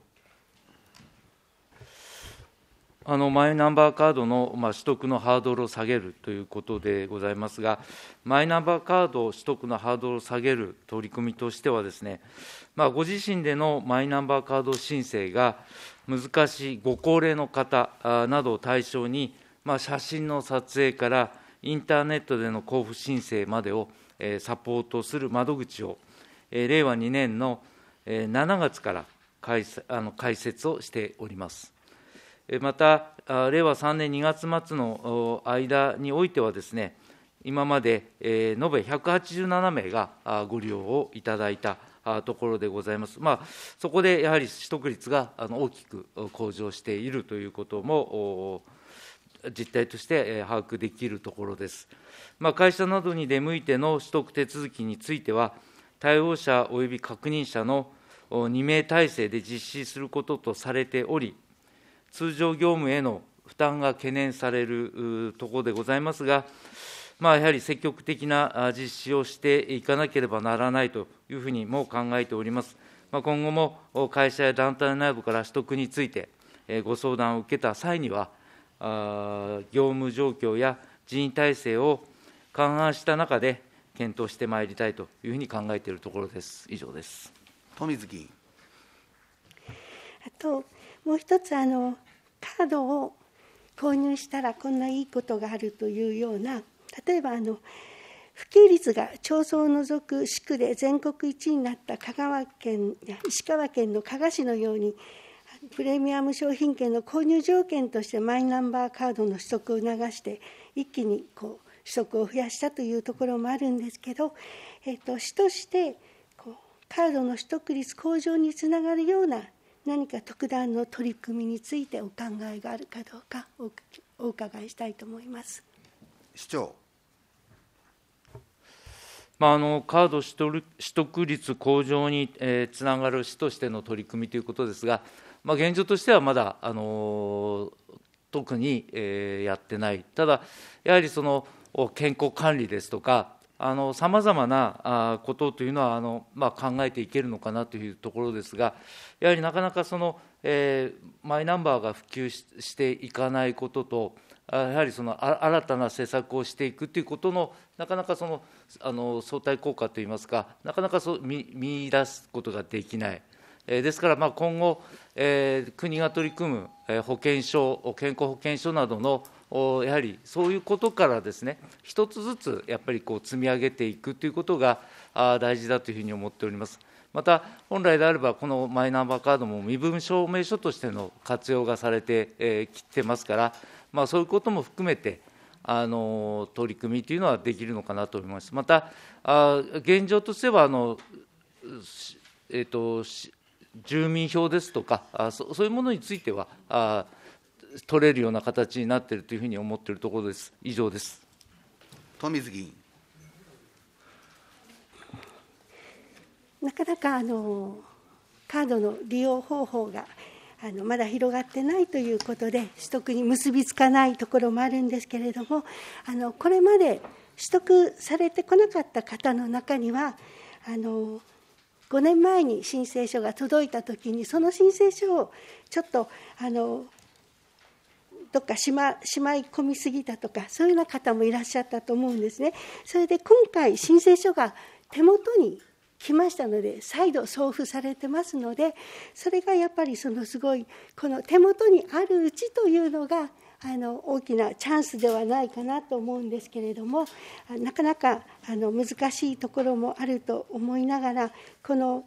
あのマイナンバーカードの、まあ、取得のハードルを下げるということでございますが、マイナンバーカード取得のハードルを下げる取り組みとしてはですね、まあ、ご自身でのマイナンバーカード申請が難しいご高齢の方などを対象に、まあ、写真の撮影からインターネットでの交付申請までをサポートする窓口を、れいわにねんのしちがつから開設をしております。また、れいわさんねんにがつまつの間においてはですね、今まで延べひゃくはちじゅうななめいがご利用をいただいたところでございます。まあ、そこでやはり取得率が大きく向上しているということも実態として把握できるところです。まあ、会社などに出向いての取得手続きについては、対応者および確認者のにめい体制で実施することとされており、通常業務への負担が懸念されるところでございますが、まあ、やはり積極的な実施をしていかなければならないというふうにも考えております。まあ、今後も会社や団体内部から取得についてご相談を受けた際には、業務状況や人員体制を勘案した中で検討してまいりたいというふうに考えているところです。以上です。 富水議員。 あともう一つ、あのカードを購入したらこんないいことがあるというような、例えばあの普及率が町村を除く市区で全国一になった香川県や石川県の加賀市のように、プレミアム商品券の購入条件としてマイナンバーカードの取得を促して、一気にこう取得を増やしたというところもあるんですけど、えっと、市としてこうカードの取得率向上につながるような何か特段の取り組みについてお考えがあるかどうかお伺いしたいと思います。 市長。 まあ、あのカード取得率向上に、えー、つながる市としての取り組みということですが、まあ、現状としてはまだ、あの特に、えー、やってない。ただ、やはりその健康管理ですとか、 さまざまなことというのはあの、まあ、考えていけるのかなというところですが、やはりなかなかその、えー、マイナンバーが普及 し, していかないことと、やはりその新たな施策をしていくということの、なかなかそのあの相対効果といいますか、なかなかそう 見, 見出すことができない。えー、ですから、まあ、今後、えー、国が取り組む、えー、保険証、健康保険証などのやはりそういうことからですね、一つずつやっぱりこう積み上げていくということが大事だというふうに思っております。また、本来であれば、このマイナンバーカードも身分証明書としての活用がされてきてますから、まあ、そういうことも含めて、あの取り組みというのはできるのかなと思います。また、あ現状としてはあの、えーと、住民票ですとかあそ、そういうものについては、あ取れるような形になっているというふうに思っているところです。以上です。 富水議員。 なかなかあのカードの利用方法があのまだ広がってないということで、取得に結びつかないところもあるんですけれども、あのこれまで取得されてこなかった方の中には、あのごねんまえに申請書が届いたときに、その申請書をちょっとあのどっかしま、しまい込みすぎたとか、そういうような方もいらっしゃったと思うんですね。それで今回、申請書が手元に来ましたので、再度送付されてますので、それがやっぱりそのすごい、この手元にあるうちというのが、あの大きなチャンスではないかなと思うんですけれども、なかなかあの難しいところもあると思いながら、この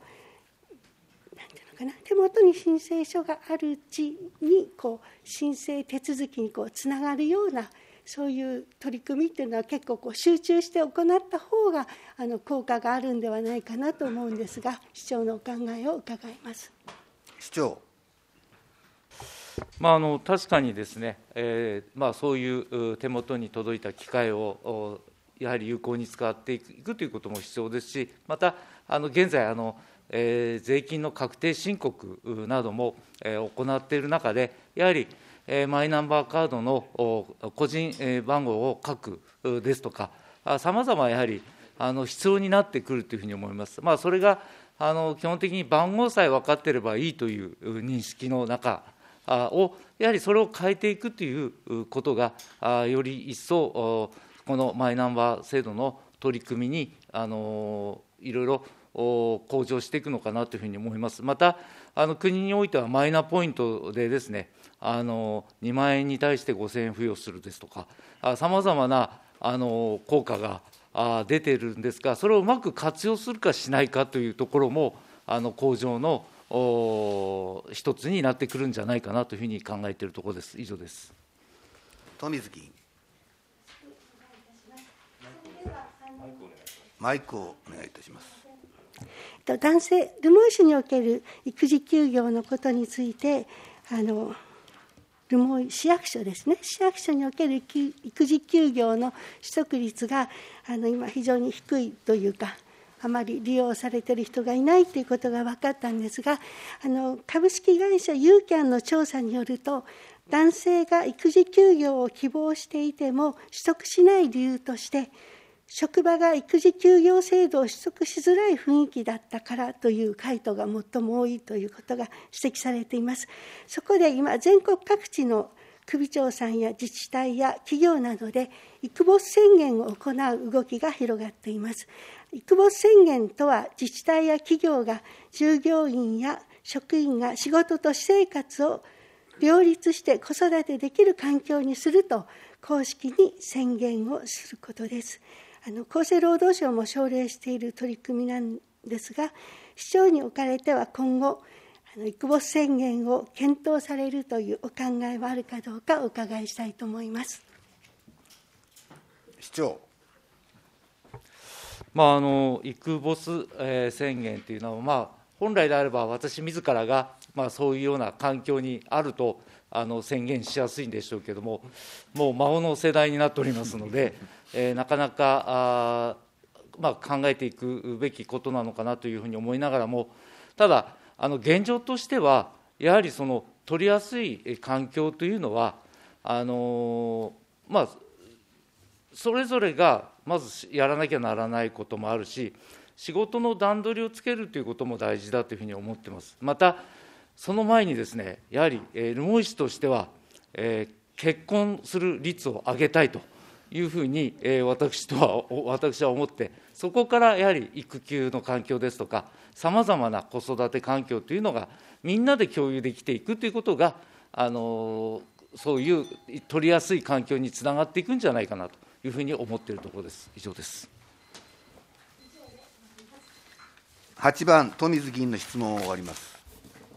手元に申請書があるうちにこう申請手続きにこうつながるような、そういう取り組みというのは結構こう集中して行った方があの効果があるんではないかなと思うんですが、市長のお考えを伺います。 市長。 まあ、あの確かにですね、えーまあ、そういう手元に届いた機会をやはり有効に使っていくということも必要ですし、またあの現在あのえー、税金の確定申告なども、えー、行っている中で、やはり、えー、マイナンバーカードの個人番号を書くですとか、さまざまやはりあの必要になってくるというふうに思います。まあ、それがあの基本的に番号さえ分かっていればいいという認識の中を、やはりそれを変えていくということが、より一層、このマイナンバー制度の取り組みにあのいろいろ向上していくのかなというふうに思います。また、あの国においてはマイナポイントでですね、あのにまんえんに対してごせんえん付与するですとか、さまざまなあの効果があ出ているんですが、それをうまく活用するかしないかというところも、あの向上の一つになってくるんじゃないかなというふうに考えているところです。以上です。 富水議員。マイクをお願いいたします。 男性、留萌市における育児休業のことについて、あの留萌市役所ですね、市役所における育児休業の取得率があの今、非常に低いというか、あまり利用されている人がいないということが分かったんですが、あの株式会社ユーキャンの調査によると、男性が育児休業を希望していても取得しない理由として、職場が育児休業制度を取得しづらい雰囲気だったからという回答が最も多いということが指摘されています。そこで今、全国各地の首長さんや自治体や企業などで育ボス宣言を行う動きが広がっています。育ボス宣言とは、自治体や企業が従業員や職員が仕事と私生活を両立して子育てできる環境にすると公式に宣言をすることです。あの厚生労働省も奨励している取り組みなんですが、市長におかれては今後、あの育ボス宣言を検討されるというお考えはあるかどうかお伺いしたいと思います。 市長。 まあ、あの育ボス、えー、宣言というのは、まあ、本来であれば私自らが、まあ、そういうような環境にあるとあの宣言しやすいんでしょうけれども、もう孫の世代になっておりますので、えー、なかなかあ、まあ、考えていくべきことなのかなというふうに思いながらも、ただ、あの現状としては、やはりその取りやすい環境というのは、あのーまあ、それぞれがまずやらなきゃならないこともあるし、仕事の段取りをつけるということも大事だというふうに思っています。また、その前にですね、やはり、えー、留萌市としては、えー、結婚する率を上げたいというふうに、えー、私とは、私は思って、そこからやはり育休の環境ですとか、さまざまな子育て環境というのが、みんなで共有できていくということが、あのー、そういう取りやすい環境につながっていくんじゃないかなというふうに思っているところです。以上です。 はちばん、富水議員の質問を終わります。